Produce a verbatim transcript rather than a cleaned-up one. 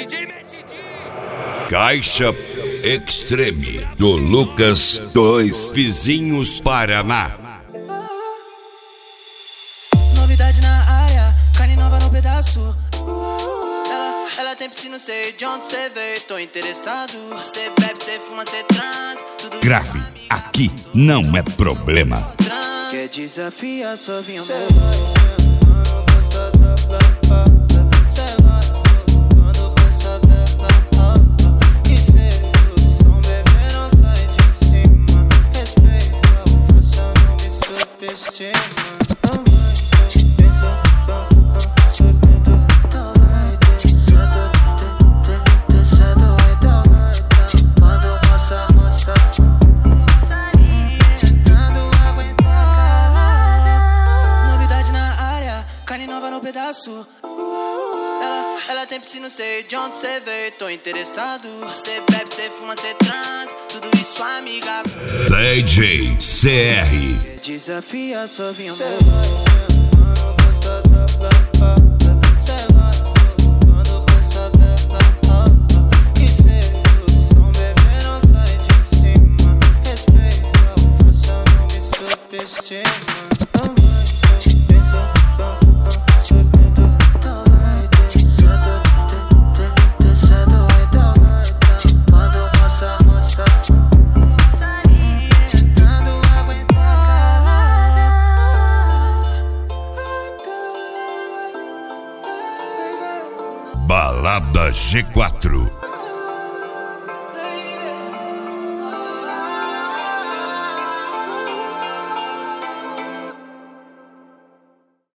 D J Metidi. Caixa Extreme do Lucas Dois Vizinhos Paraná. Novidade na área, carne nova no pedaço. Ela, ela tem piscina, sei de onde cê veio, tô interessado. Cê bebe, cê fuma, cê trans. Tudo Grave, aqui não é problema. quer desafiar, só vim amor. Novidade na área, carne nova no pedaço. Ela, ela tem piscina, sei de onde cê veio, tô interessado. Cê bebe, cê fuma, cê trans, tudo isso amiga. D J C R. Desafia, só vim amor. Balada G quatro.